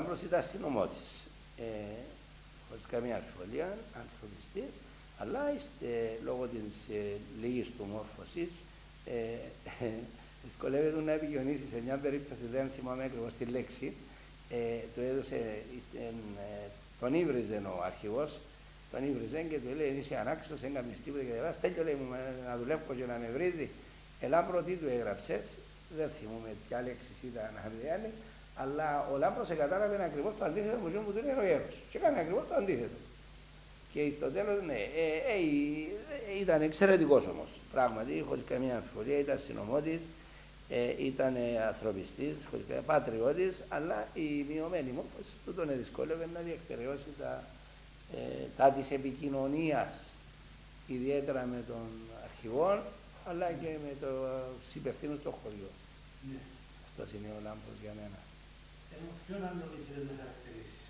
Λάμπρος ήταν αστυνομότης, χωρίς καμία αμφιβολία, ανθρωπιστής, αλλά λόγω της λίγης του μόρφωσης δυσκολεύεται να επικοινωνήσει. Σε μια περίπτωση, δεν θυμάμαι ακριβώς τη λέξη, του έδωσε, τον ήβριζε ο αρχηγός, τον ήβριζε και του λέει: είσαι ανάξιος, δεν κάνεις τίποτα και δεν στέλνει, λέει μου να δουλεύω και να με βρίζει. Λάμπρο, τι του έγραψες, δεν θυμούμαι ποια λέξη ήταν χαμηλή, αλλά ο Λάμπρος κατάλαβε ακριβώς το αντίθετο που του είναι ο Ιέρος. Και έκανε ακριβώς το αντίθετο. Και στο τέλος, ναι, ήταν εξαιρετικός όμως. Πράγματι, χωρίς καμία αμφιβολία, ήταν αστυνομότης, ήταν ανθρωπιστής, πατριώτης, αλλά η μειωμένη μόρφωση του τον δυσκόλευε να διεκπαιρεώσει τα της επικοινωνίας, ιδιαίτερα με τον αρχηγό, αλλά και με τους υπευθύνους των χωριών. Ναι. Αυτός είναι ο Λάμπρος για μένα. Ποιον άλλο ήθελες να χαρακτηρίσεις?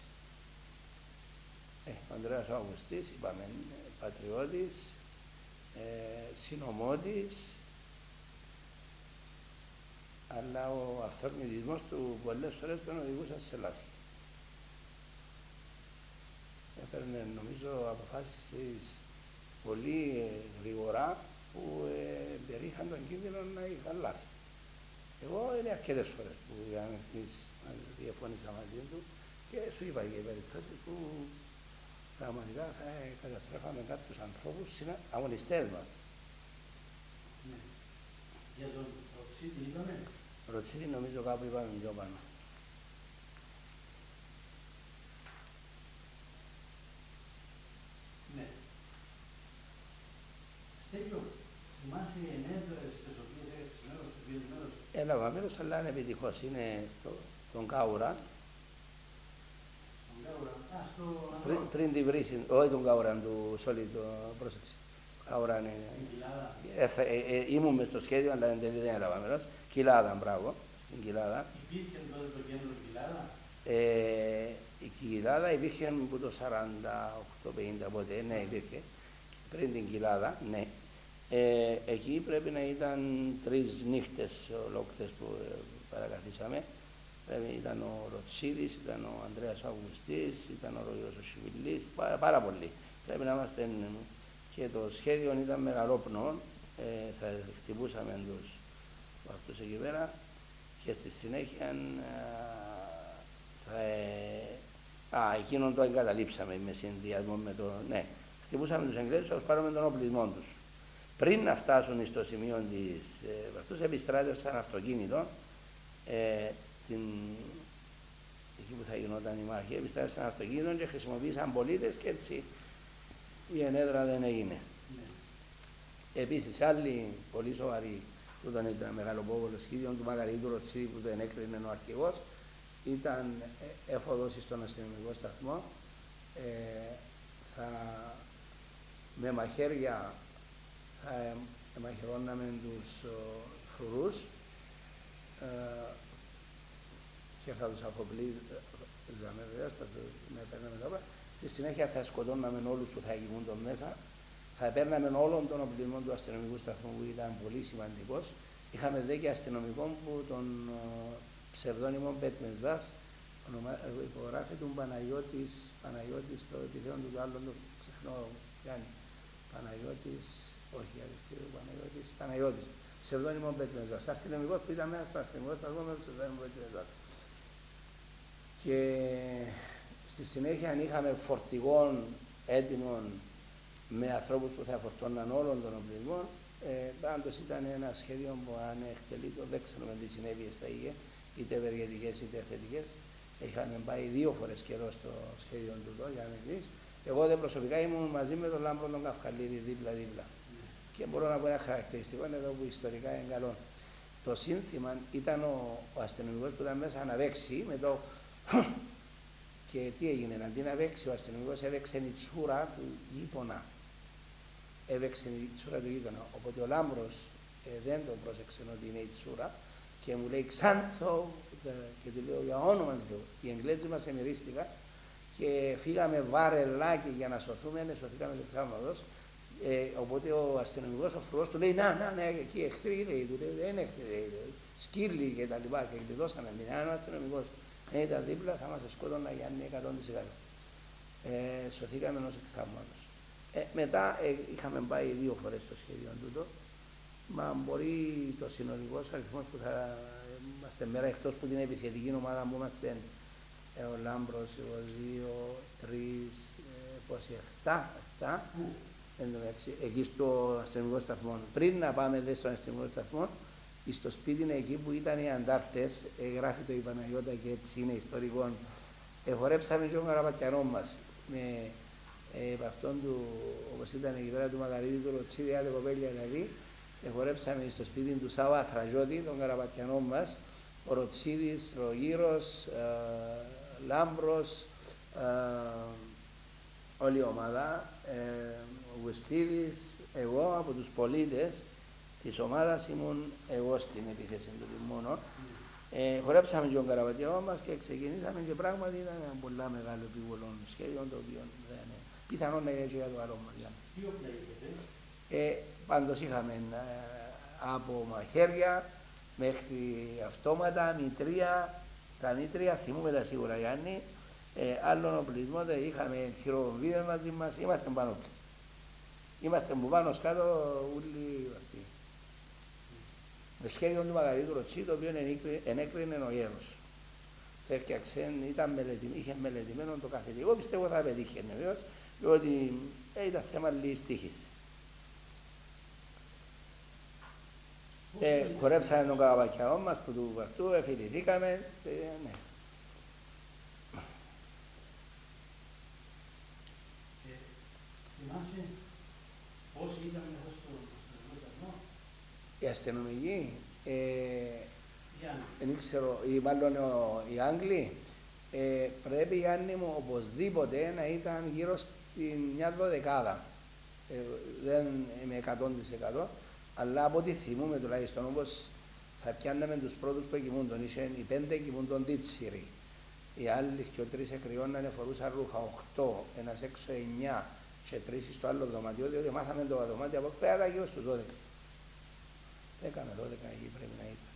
Ο Ανδρέας Αυγουστής, είπαμε, πατριώτης, συνομότης, αλλά ο αυτορμητισμός του πολλές φορές τον οδηγούσε σε λάθη. Έπαιρνε, νομίζω, αποφάσεις πολύ γρήγορα που περιείχαν τον κίνδυνο να είχαν λάθη. Εγώ είναι αρκετές φορές που διαφώνησα μαζί του και σου είπα για περιπτώσεις που πραγματικά θα καταστρέφαμε κάποιους ανθρώπους, αγωνιστές μας. Ναι. Για τον Ροτσίτη είπαμε. Ροτσίτη νομίζω κάπου είπαμε πιο πάνω. Ναι. Στέλιο, θυμάσαι οι ενέδρες τις οποίες έχεις μέρος, τις οποίες μέρος? Έλαβα μέρος, αλλά είναι επιτυχώς. Είναι στον Κάουρα. Πριν τη βρύση, όχι τον Κάουρα, του Σόλι, το πρόσεξε. Κάουρα είναι. Ήμουν μες στο σχέδιο, αλλά δεν έλαβα μέρος. Κοιλάδα, μπράβο, στην Κοιλάδα. Υπήρχε τότε το κέντρο Κοιλάδα? Η Κοιλάδα υπήρχε από το 48-50 πότε, ναι, υπήρχε. Πριν την Κοιλάδα, ναι. Εκεί πρέπει να ήταν 3 νύχτες ολόκληρες που παρακαθίσαμε. Ήταν ο Ροτσίδης, ήταν ο Ανδρέας Αυγουστής, ήταν ο Ροϊός ο Σιβηλής, πάρα πολλοί. Πρέπει να είμαστε, και το σχέδιο ήταν μεγαλόπνοο, θα χτυπούσαμε τους αυτούς εκεί πέρα και στη συνέχεια εκείνον το εγκαταλείψαμε με συνδυασμό με το, ναι, χτυπούσαμε τους Εγγλέζους, όπως πάρουμε τον οπλισμό τους. Πριν να φτάσουν στο σημείο της αυτούς, επιστράτευσαν αυτοκίνητο, εκεί που θα γινόταν η μάχη, επιστράτευσαν αυτοκίνητο και χρησιμοποίησαν πολίτες και έτσι η ενέδρα δεν έγινε. Ναι. Επίσης, άλλοι πολύ σοβαροί που ήταν μεγαλοπόβολο σχέδιο του Μαγαρίτου Ροτσίδη που το ενέκρινε ο αρχηγός, ήταν έφοδος στον αστυνομικό σταθμό, με μαχαίρια θα μαχαιρώναμε τους φρουρούς και θα τους αφοπλίζαμε βέβαια, να παίρναμε τώρα. Στη συνέχεια θα σκοτώναμε όλους που θα κοιμούνταν μέσα, θα παίρναμε όλον τον οπλισμό του αστυνομικού σταθμού που ήταν πολύ σημαντικός. Είχαμε δει και αστυνομικό που τον ψευδόνυμο Πετμεζάς υπογράφει τον Παναγιώτης, το επιθέον του άλλου, το ξεχνώ, Γιάννη. Παναγιώτης, όχι αριστερό, Παναγιώτης, ψευδόνυμο Πετμεζάς. Αστυνομικός που ήταν μέσα στο αστυνομικό σταθμό με ψευδόνυμο Πετμεζάς. Και στη συνέχεια είχαμε φορτηγών έτοιμων με ανθρώπους που θα φορτώναν όλων των οπλισμών. Πάντως ήταν ένα σχέδιο που αν εκτελείτο, δεν ξέρουμε τι συνέβη στα είχε, είτε ευεργετικές είτε θετικές. Είχαμε πάει 2 φορές καιρό στο σχέδιο του εδώ, για να μην πεις. Εγώ δεν προσωπικά ήμουν μαζί με τον Λάμπρο τον Καυκαλίδη δίπλα-δίπλα. Και μπορώ να πω ένα χαρακτηριστικό είναι εδώ που ιστορικά είναι καλό. Το σύνθημα ήταν ο αστυνομικός που ήταν μέσα να παίξει με το και τι έγινε, αντί να παίξει ο αστυνομικός έπαιξε η τσούρα του γείτονα. Έπαιξε η τσούρα του γείτονα. Οπότε ο Λάμπρος δεν τον πρόσεξε ότι είναι η τσούρα και μου λέει Ξάνθο και του λέω για όνομα του Θεού. Οι Εγγλέζοι μας εμμυρίστηκαν και φύγαμε βάρελάκι για να σωθούμε, σωθήκαμε στο θαύματος. Οπότε ο αστυνομικός, ο φρουρός του λέει να, εκεί εχθροί, λέει, του λέει, δεν εχθροί, σκύλοι και τα λοιπά και εκδηλώσαμε την. Αν ο αστυνομικός Ήταν δίπλα, θα μας σκότωνα Γιάννη 100%. Σωθήκαμε ως εκθάμμανος. Μετά είχαμε πάει 2 φορές στο σχέδιο τούτο, μα μπορεί το συνολικός αριθμός που θα είμαστε μέρα, εκτός που την επιθετική ομάδα που είμαστε ο Λάμπρος, εγώ 2, 3, πόσοι, 7, εκεί στο αστυνομικό σταθμό. Πριν να πάμε δε στον αστυνομικό σταθμό, στο σπίτι εκεί που ήταν οι αντάρτες, γράφει το η Παναγιώτα και έτσι είναι ιστορικό, χορέψαμε και τον Καραπατιανό μας. Με αυτόν του, όπως ήταν εκεί πέρα του Μαγαρίδη, του Ροτσίδη, άλλη κοπέλια δηλαδή, χορέψαμε στο σπίτι του Σάβα Αθραζιώτη, τον Καραπατιανό μας, ο Ροτσίδης, ο Γύρος, Λάμπρος, όλη η ομάδα, ο Γουστίδης, εγώ από τους πολίτες της ομάδας ήμουν εγώ στην επίθεση του μόνο. Χορέψαμε και τον Καραπατιανό μας και ξεκινήσαμε και πράγματι ήταν ένα πολύ μεγάλο επίβολο σχέδιο το οποίο δεν είναι πιθανόν να γίνει για το άλλο μεριά. Τι όπλα είχατε? Πάντως είχαμε από μαχαίρια μέχρι αυτόματα, μητρία, τα μήτρια θυμούμε τα σίγουρα Γιάννη, άλλον οπλισμό, είχαμε χειροβομβίδες μαζί μας, είμαστε πάνω. Είμαστε που πάνω σκάτω όλοι αυτοί. Με σχέδιο του Μαγαρίτου Ροτσί, το οποίο ενέκρινε ο γέρος. Το έφτιαξε, είχε μελετημένο το καθετικό. Εγώ πιστεύω θα πετύχει βεβαίως, διότι ήταν θέμα λίγης τύχης. Χορέψαμε τον Καραπατιανό μας που του βαστού, εφιληθήκαμε. Ναι. Θυμάσαι πόσοι ήταν μέσα στο σταθμό? Οι αστυνομικοί, δεν ξέρω, ή μάλλον οι Άγγλοι, πρέπει Γιάννη μου οπωσδήποτε να ήταν γύρω στην μια 12. Δεν είμαι 100%, αλλά από ό,τι θυμούμε τουλάχιστον, όπως θα πιάνναμε τους πρώτους που κοιμούνταν, είχαν οι 5 κοιμούνταν τίτσιροι, οι άλλοι και 3 εκρυώνανε, φορούσαν ρούχα, 8, ένας έξω 9 και 3 στο άλλο δωματιό, διότι μάθαμε το δωμάτιο από πέρα γύρω στους 12. 10 με 12 εκεί πρέπει να ήταν.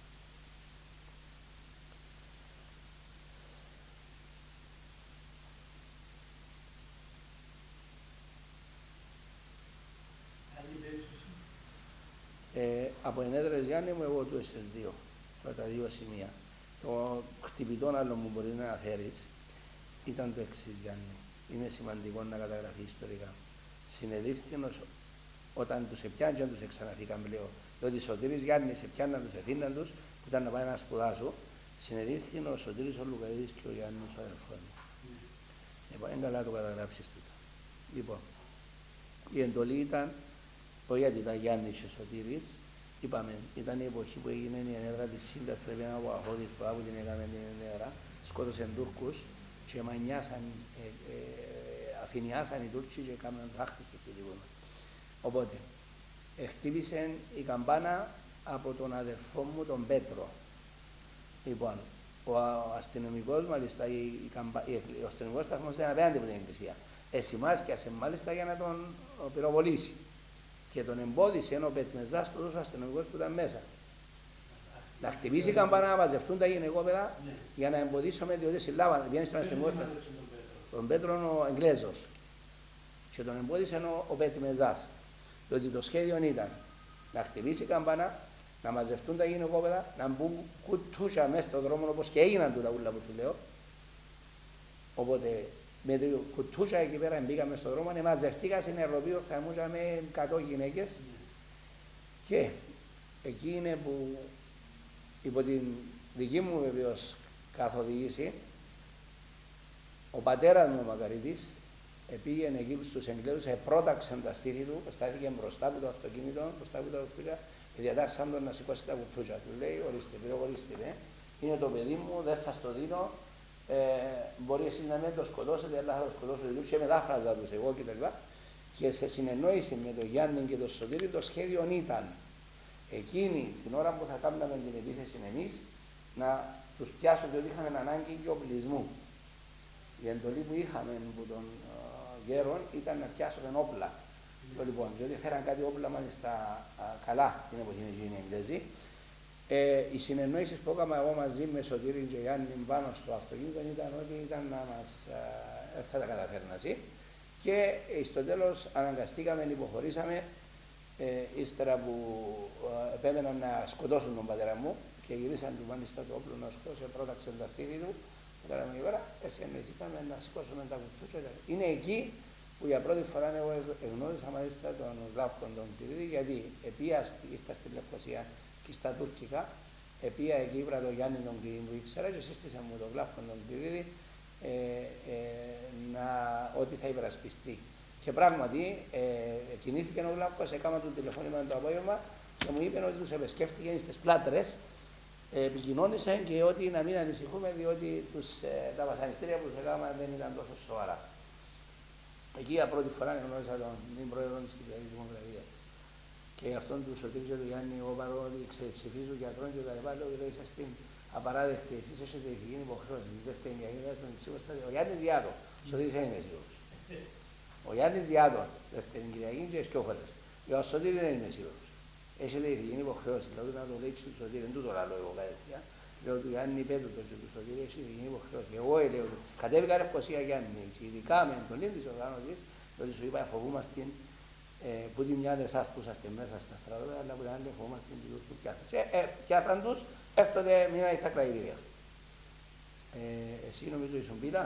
Από ενέδρες Γιάννη μου, εγώ του στις 2, τα 2 σημεία. Το χτυπητό άλλο μου μπορεί να αναφέρεις ήταν το εξής Γιάννη. Είναι σημαντικό να καταγραφεί ιστορικά. Συνεδρίφθηνος όταν τους επιάνουν και τους εξαναφήκαν πλέον. Διότι Σωτήρης Γιάννης επιάνναν τους, εφήναν τους, που ήταν να πάει να σπουδάσουν. Συνεδρίφθην ο Σωτήρης ο Λουκαίδης και ο Γιάννης ο αδελφός μου. Λοιπόν, είναι καλά το καταγράψεις τούτο. Λοιπόν, η εντολή ήταν, όχι γιατί ήταν Γιάννης και Σωτήρης, είπαμε, ήταν η εποχή που έγινε η ενέδρα της Σύντας, πρέπει να πω Αχώδης που την έκαμε την ενέδρα, σκότωσαν Τούρκους και μανιάσαν, αφηνιάσαν οι Τούρκοι και έκαναν τάχτες στο σπιτικό μας. Οπότε, χτύπησε η καμπάνα από τον αδερφό μου τον Πέτρο. Λοιπόν, ο αστυνομικός μάλιστα, ο αστυνομικός σταθμός ήταν απέναντι από την εκκλησία. Εσημάσκιασε μάλιστα για να τον πυροβολήσει. Και τον εμπόδισε ο Πετμεζάς που ο αστυνομικός που ήταν μέσα. Να χτυπήσει η καμπάνα να μαζευτούν τα γυναικόπαιδα για να εμποδίσουμε, διότι συλλάβανε. Βγαίνει στον αστυνομικό τον Πέτρο ο Εγγλέζος. Και τον εμπόδισε ο Πετμεζάς. Διότι το σχέδιο ήταν να χτυπήσει η καμπάνα, να μαζευτούν τα γυναικόπαιδα, να μπουν κουτούσια μέσα στον δρόμο όπως και έγιναν τούτα ούλα που σου λέω. Οπότε με το κουτούσια εκεί πέρα μπήκαμε στον δρόμο, μαζευτήκα στην αεροπείο, θα με 100 γυναίκες και εκεί είναι που υπό την δική μου βεβαίως καθοδήγηση ο πατέρας μου ο Μακαρίτης πήγαινε εκεί στους Εγγλέζους, πρόταξαν τα στήθη του, στάθηκε μπροστά από το αυτοκίνητο, μπροστά από τα κουτούια και διατάξαν τον να σηκώσει τα κουτούια. Του λέει, ορίστε, πυροβολήστε με, είναι το παιδί μου, δεν σας το δίνω, μπορεί εσείς να μην το σκοτώσετε, αλλά θα το σκοτώσετε τους και μετάφραζα τους εγώ κτλ. Και σε συνεννόηση με τον Γιάννη και τον Σωτήρη το σχέδιο ήταν εκείνη την ώρα που θα κάναμε την επίθεση εμείς να τους πιάσουν, διότι είχαμε ανάγκη και οπλισμού. Η εντολή που είχαμε από τον γέρον ήταν να πιάσουμε όπλα. Λοιπόν, διότι φέραν κάτι όπλα μάλιστα καλά την εποχή εκείνη οι Εγγλέζοι. Οι συνεννόησεις που έκανα εγώ μαζί με Σωτήρη και Γιάννη πάνω στο αυτοκίνητο ήταν ότι ήταν να μας θα τα καταφέρνασει. Και στο τέλος αναγκαστήκαμε, υποχωρήσαμε, ύστερα που επέμεναν να σκοτώσουν τον πατέρα μου και γυρίσαν του μάλιστα το όπλο να σκότωσε, πρόταξε τα στήθη του. Τώρα με γέρα, συνεννοηθήκαμε να σηκώσουμε τα κουτούτσια. Είναι εκεί που για πρώτη φορά εγώ εγνώρισα μάλιστα τον Γλάφκον τον Τυρίδη, γιατί ήρθα στη Λευκοσία και στα τουρκικά, επία εκεί βρά τον Γιάννη τον Κλίν που ήξερα και σύστησα μου τον Γλάφκον τον Τυρίδη ότι θα υπερασπιστεί. Και πράγματι κινήθηκε ο Γλάφκος, έκανα τον τηλεφώνημα το απόγευμα και μου είπε ότι τους επισκέφθηκε στις Πλάτρες, επικοινώνησαν και ότι να μην ανησυχούμε διότι τα βασανιστήρια που τους έκαναν δεν ήταν τόσο σοβαρά. Εκεί για πρώτη φορά γνώρισα τον πρόεδρο της Κυπριακής Δημοκρατίας. Και αυτόν του Σωτήρη και του Γιάννη, εγώ παρόλο ψηφίζω γιατρών και τα λοιπά, λέω ότι είσαστε απαράδεκτοι, εσείς έχετε ηθική υποχρέωση. Δεύτερη διακίνητα στον ψήφιστα, ο Γιάννης Διάτο, Σωτήρης δεν είμαι σίγουρος. Ο Γιάννης Διάτο, δεύτερη Κυριακή και σκιόχωρες. Για ο Σωτήρη δεν είμαι σίγουρος. Έχετε ηθική υποχρέωση, λέω να το λέει του Σωτήρη, δεν του το λέω εγώ κατευθείαν. Λέω του Γιάννη πέτω το και του Σωτήρη, έχει ηθική υποχρέωση. Εγώ λέω, κατέβηκα Λευκοσία Γιάννη, ειδικά με τον λύντη της οργάνωσης, διότι σου είπα φοβούμαστε που τη μια εσάς που είσαστε μέσα στα στρατόπεδα, αλλά που την άλλη φοβούμαστε την τους που πιάσαν. Πιάσαν τους, έκτοτε μείναν στα κραηδία. Εσύ νομίζω ήσουν πίτα.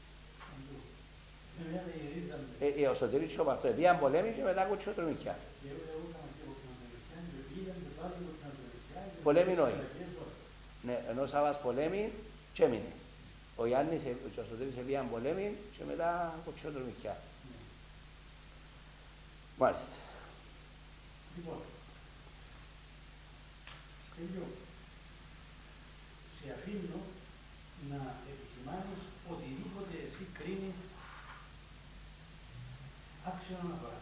Ο Σωτήρης και ο Παρτό, πήγαν πολέμοι και μετά κούτσιο τρομικιά. Πολέμοι όχι. Ναι, ενώ Σάββας πολέμοι και έμεινε. Ο Γιάννης και ο Σωτήρης πήγαν πολέμοι και μετά κούτσιο τρομικιά. Μάλιστα. Λοιπόν, Στέλιο, σε αφήνω να επισημάνεις οτιδήποτε εσύ κρίνεις άξιο αναφοράς.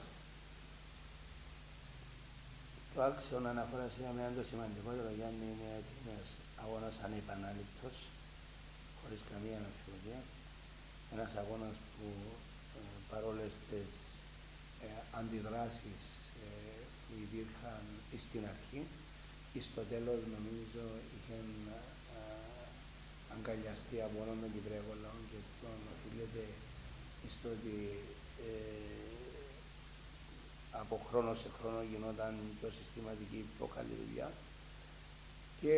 Το άξιο αναφοράς είναι το σημαντικότερο, Γιάννη, είναι ένας αγώνας ανεπανάληπτος, χωρίς καμία αμφιβολία. Ένας αγώνας που παρόλες τις αντιδράσεις που υπήρχαν στην αρχή και στο τέλος νομίζω είχαν αγκαλιαστεί από όλον τον Κυπριακό λαό και τον οφείλεται στο ότι από χρόνο σε χρόνο γινόταν πιο συστηματική, πιο καλή δουλειά. Και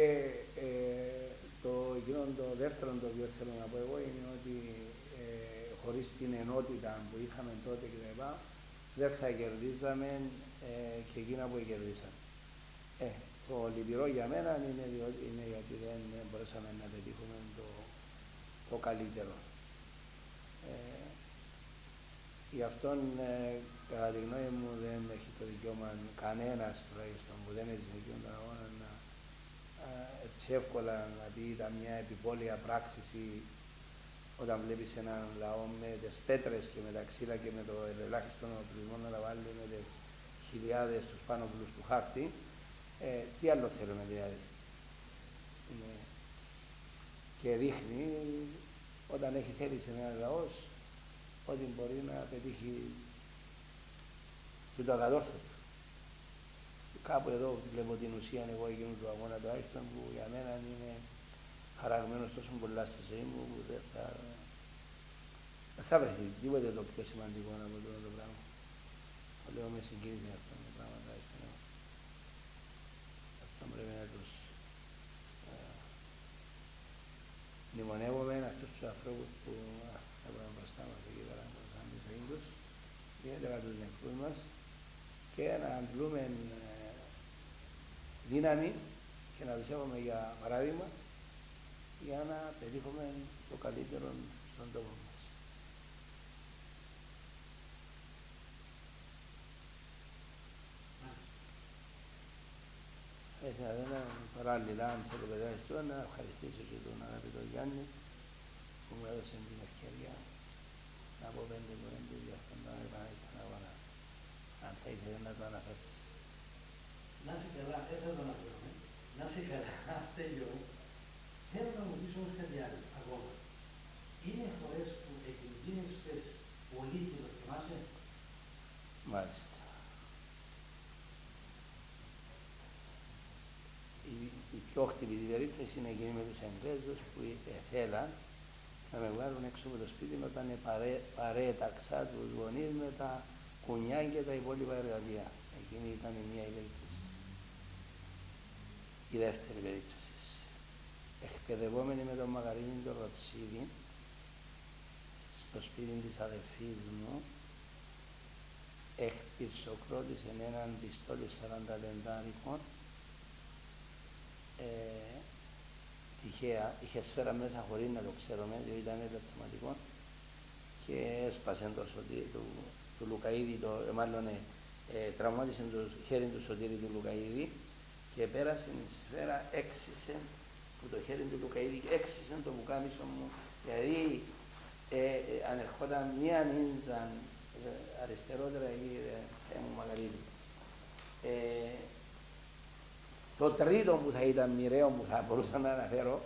το δεύτερο το οποίο θέλω να πω εγώ είναι ότι χωρίς την ενότητα που είχαμε τότε κλπ. Δεν θα κερδίζαμε και εκείνα που κερδίσαμε. Το λυπηρό για μένα είναι γιατί δεν μπορέσαμε να πετύχουμε το καλύτερο. Γι' αυτόν, κατά τη γνώμη μου, δεν έχει το δικαίωμα κανένας τουλάχιστον που δεν έχει δικαίωμα τον αγώνα να έτσι εύκολα να πει ήταν μια επιπόλαια πράξη όταν βλέπεις έναν λαό με τις πέτρες και με τα ξύλα και με το ελάχιστο οπλισμό να τα βάλει με τις χιλιάδες τους πάνωπλους του χάρτη, τι άλλο θέλουμε δηλαδή. Και δείχνει όταν έχει θέληση ένας λαός ότι μπορεί να πετύχει και το ακατόρθωτο. Κάπου εδώ βλέπω την ουσία εγώ εκείνου του αγώνα του Άιστον που για μένα είναι χαραγμένος τόσο πολλά στη ζωή μου που δεν θα βρεθεί τίποτε το πιο σημαντικό από το πράγμα. Το λέω με συγκίνηση αυτά τα πράγματα. Αυτό πρέπει να τους μνημονεύουμε αυτούς τους ανθρώπους που έχουν μπροστά μας εκεί πέρα μπροστά τη ζωή τους, ιδιαίτερα τους νεκρούς μας, και να αντλούμε δύναμη και να τους έχουμε για παράδειγμα για να πετύχουμε το καλύτερο στον τόπο μας. Θα ήθελα παράλληλα, αν θέλω παιδιά, να ευχαριστήσω και τον αγαπητό Γιάννη που μου έδωσε την ευκαιρία να πω 5 κουβέντες για αυτόν τον επανάληπτον αγώνα. Αν θα ήθελε να το αναφέρεις. Να είσαι καλά, δεν θα το αναφέρουμε. Να είσαι καλά, Στέλιο. Θέλω να μου πεις όμως κάτι άλλο ακόμα. Είναι φορές που εκκινδύνευσες πολύ και το θυμάσαι. Μάλιστα. η πιο χτυπητή περίπτωση είναι εκείνη με τους Εγγλέζους που θέλαν να με βγάλουν έξω από το σπίτι όταν παρέταξα τους γονείς με τα κουνιά και τα υπόλοιπα εργαλεία. Εκείνη ήταν η μία περίπτωση. Η δεύτερη περίπτωση. Εκπαιδευόμενοι με τον Μαγαρίνη τον Ροτσίδη στο σπίτι της αδελφής μου, εκπυρσοκρότησε έναν πιστόλι 45 τυχαία, είχε σφαίρα μέσα χωρίς να το ξέρουμε, διότι ήταν ελαττωματικό και έσπασε το σωτήρι του Λουκαΐδη, τραυμάτισε το χέρι του Σωτήρη του Λουκαΐδη και πέρασε η σφαίρα, έξισε που το χέρι του Λουκαΐδη και έξισε το πουκάμισο μου, δηλαδή αν ερχόταν μία νύντζα αριστερότερα εκεί μου Μαγαρίτης. Το τρίτο που θα ήταν μοιραίο που θα μπορούσα να αναφέρω,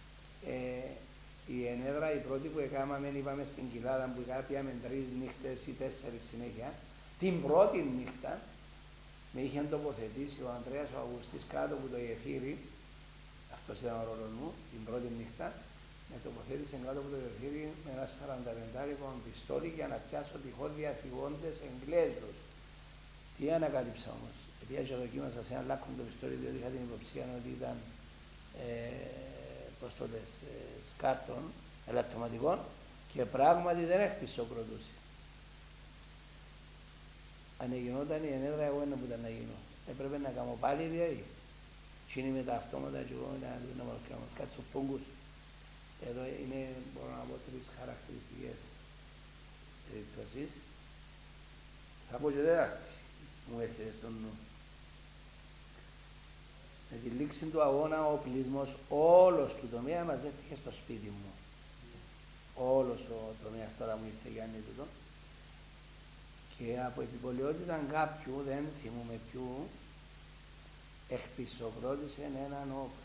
η ενέδρα η πρώτη που έκαναμε, είπαμε στην Κοιλάδα που πήγαμε 3 νύχτες ή 4 συνέχεια, την πρώτη νύχτα με είχε τοποθετήσει ο Ανδρέας ο Αυγουστής κάτω από το γεφύρι, αυτός ήταν ο ρόλος μου, την πρώτη νύχτα, με τοποθέτησε κάτω από το γεφύρι με ένα 45 πιστόλι για να πιάσω τυχόν διαφυγόντες Εγγλέζους. Τι ανακάλυψα όμως? Επειδή δοκίμασα σε ένα λάκκο το πιστόλι, διότι είχα την υποψία ότι ήταν σκάρτων, ελαττωματικών και πράγματι δεν εκπισοκροτούσε. Αν γινόταν η ενέδρα, εγώ δεν μπορούσα να γίνω. Έπρεπε να κάνω πάλι δηλαδή. Τι είναι με τα αυτόματα και εγώ να μου κάνω κάτσω πόγκους. Εδώ είναι, μπορώ να πω, 3 χαρακτηριστικές περιπτώσεις. Θα πω και τέταρτη, μου έρχεται στον νου. Με τη λήξη του αγώνα ο οπλισμός όλος του τομέα μαζεύτηκε στο σπίτι μου. Όλος ο τομέας τώρα μου ήρθε Γιάννη τούτο. Και από επιπολαιότητα κάποιου, δεν θυμούμαι ποιου, εκπισοκρότησε έναν όπλο.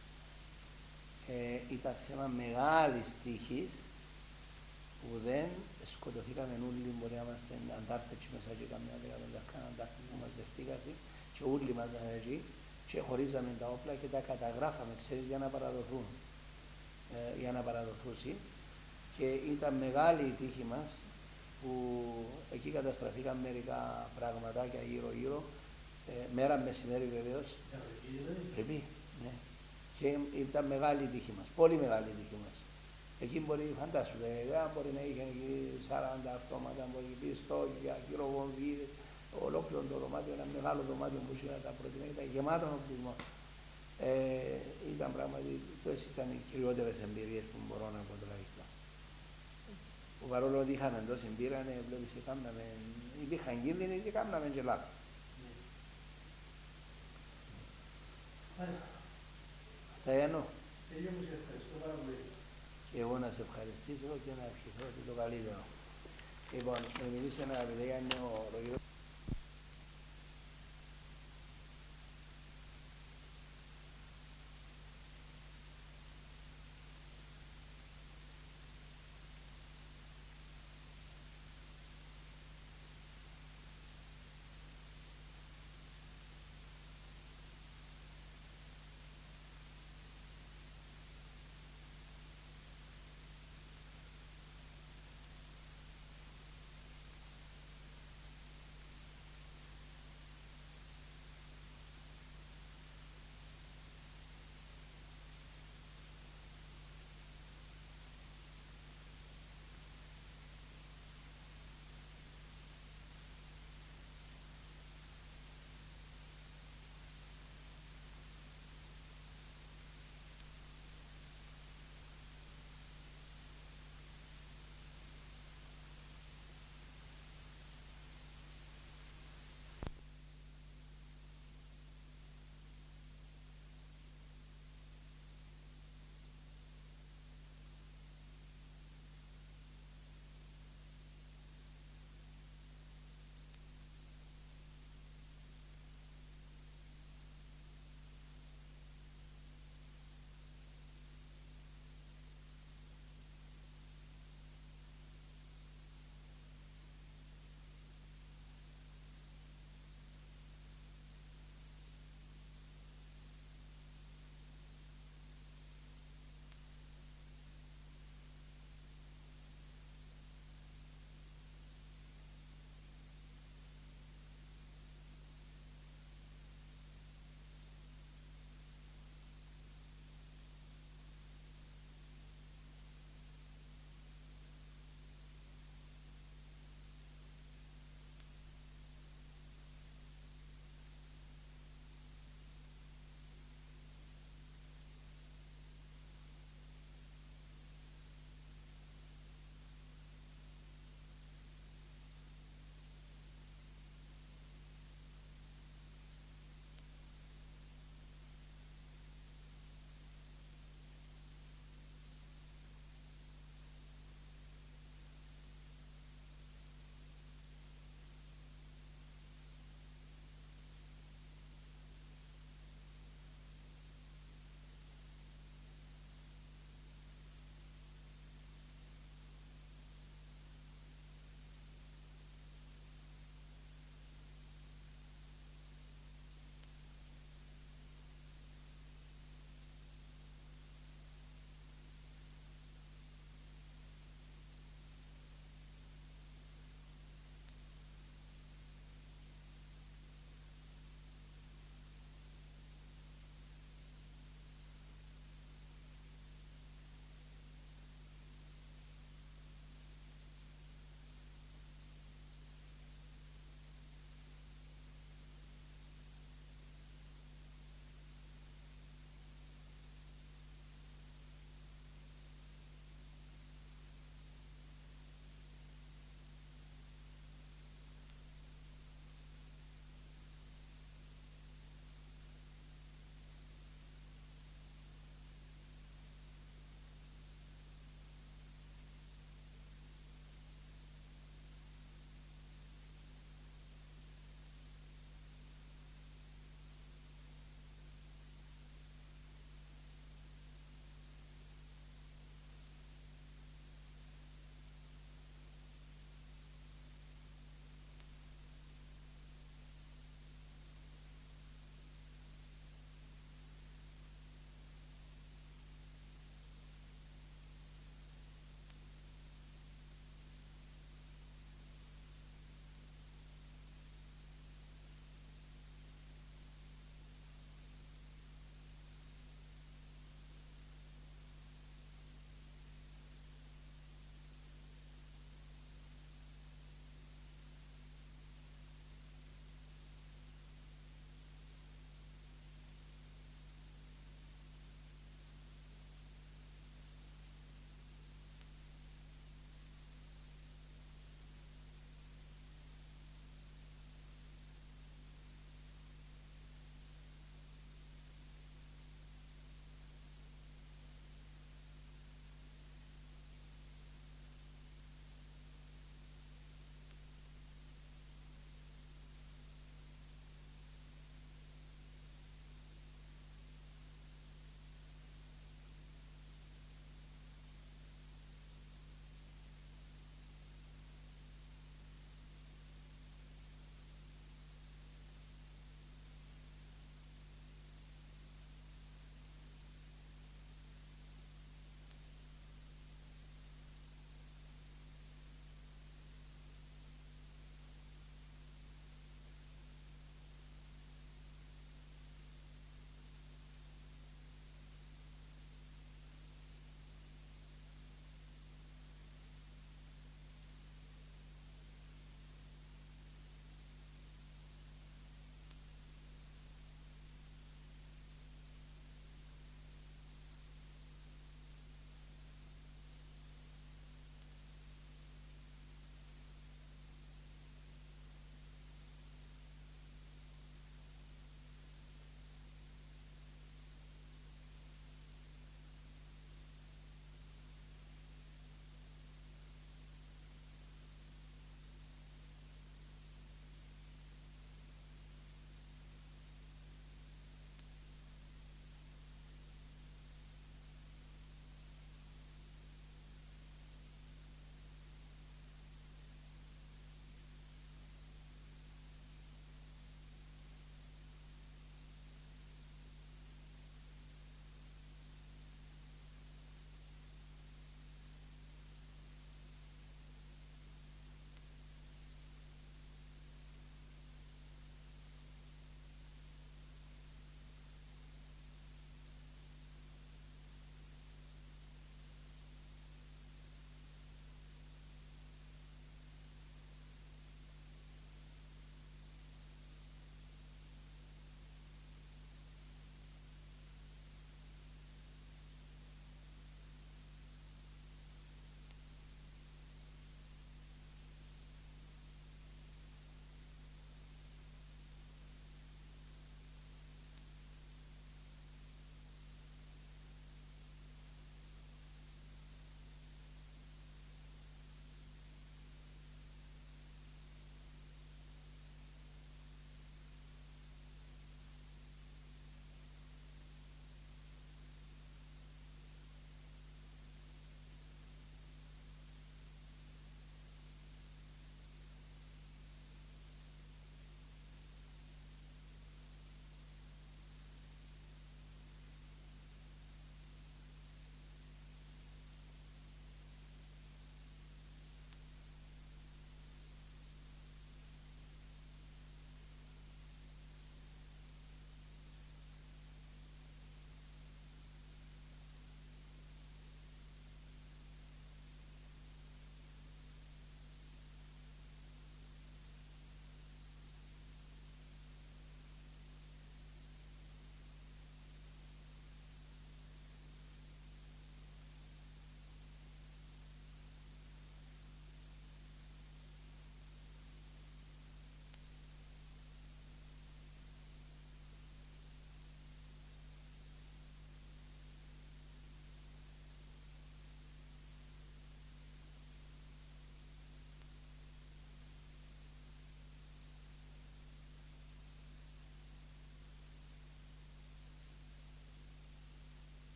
Ήταν θέμα μεγάλης τύχης που δεν σκοτωθήκαμε όλοι, μπορεί να είμαστε αντάρτες και μέσα και καμιά 15 αντάρτες που μαζευτήκασαι και όλοι μας ήταν εκεί και χωρίζαμε τα όπλα και τα καταγράφαμε, ξέρεις, για να παραδοθούν, και ήταν μεγάλη η τύχη μας που εκεί καταστραφήκαν μερικά πραγματάκια γύρω-γύρω, μέρα μεσημέρι βεβαίως, πρέπει, ναι. Και ήταν μεγάλη η τύχη μας, πολύ μεγάλη η τύχη μας. Εκεί μπορεί, φαντάσου, μπορεί να είχε 40 αυτόματα, μπορεί πιστόλια, γυροβομβίδες, ολόκληρο το δωμάτιο, ένα μεγάλο δωμάτιο που είχε τα προτείνει, ήταν γεμάτο οπλισμό. Ήταν πράγματι, αυτές ήταν οι κυριότερες εμπειρίες που μπορώ να πω τουλάχιστον. Παρόλο ότι είχαμε τόση εμπειρία, βλέπεις, υπήρχαν κίνδυνοι και κάναμε και λάθη. Αυτά εννοώ. Και εγώ να σε ευχαριστήσω και να ευχηθώ ότι το καλύτερο. Λοιπόν, με μιλήσει ένα παιδί, είναι ο